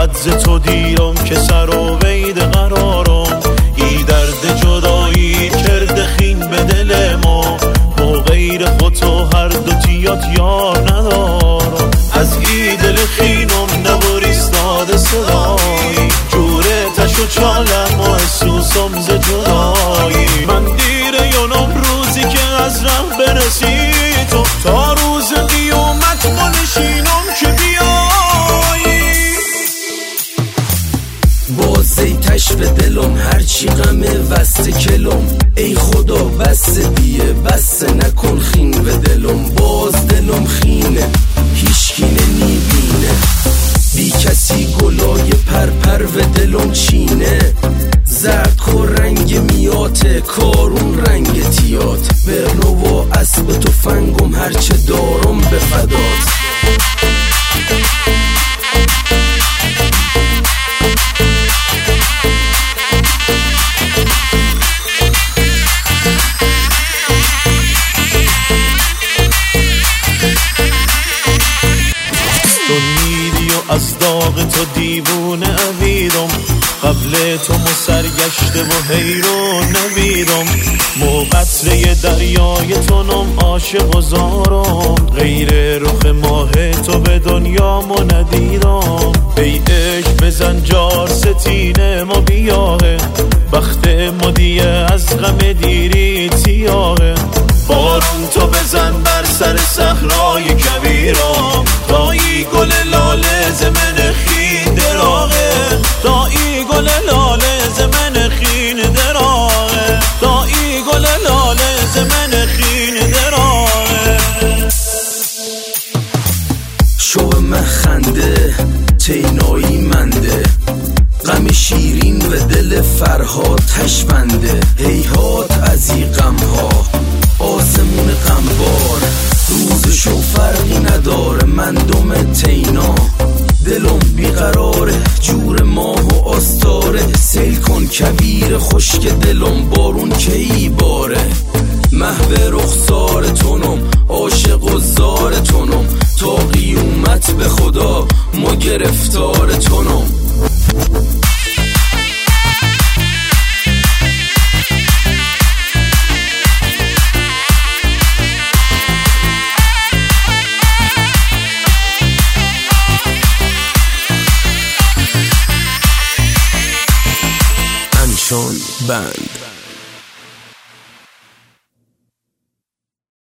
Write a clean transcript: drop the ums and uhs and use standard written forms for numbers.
فقط ز تو دیرم که سر و وید قرارم. ای درد جدایی کرده خین به دل ما غیر خود تو هر دو تیات یار ندارم. از ای دل خینم نبریستاد صدایی جوره تش و چالم و احسوسم ز جدایی. من دیره یونم روزی که از ره برسی تو تا روز قیامت منشینم که بیایی. بازی تش به دلم هرچی غمه وست کلم. ای خدا بس دیه بس نکن خین به دلم. باز دلم خینه هیچکی نمیبینه بی کسی گلای پرپر و دلم چینه. زرد و رنگ میاته کارون رنگ تیات. برنو و اسب تو فنگم هرچه دارم به فدات. از داغ تو دیوونه اویدم قبل تو سرگشته و حیرون نویدم. مو قطره دریای تو نم عاشق و زارم غیر رخ ماه تو به دنیا مو ندیدم. ای عشق بزن جار ستینه ما بیاهه بخت مدیه از غم دیری سیاهه. بارون تو بزن بر سر صحرای کویرم تا ای گل لاله زمن خین دراغه. تا ای گل لاله زمن خین دراغه. تا ای گل لاله زمن خین دراغه. شو مخنده تینایی منده غم شیرین و دل فرهاد تشبنده. هیهات از ای غم ها آسمون غمبار روزشو فرقی نداره. من دم تینا دلم بیقراره جور ماه و آستاره. سیل کن کویر خشک دلم بارون کی باره. محو رخسار تونم عاشق و زار تونم تا قیومت به خدا ما گرفتار تونم. بند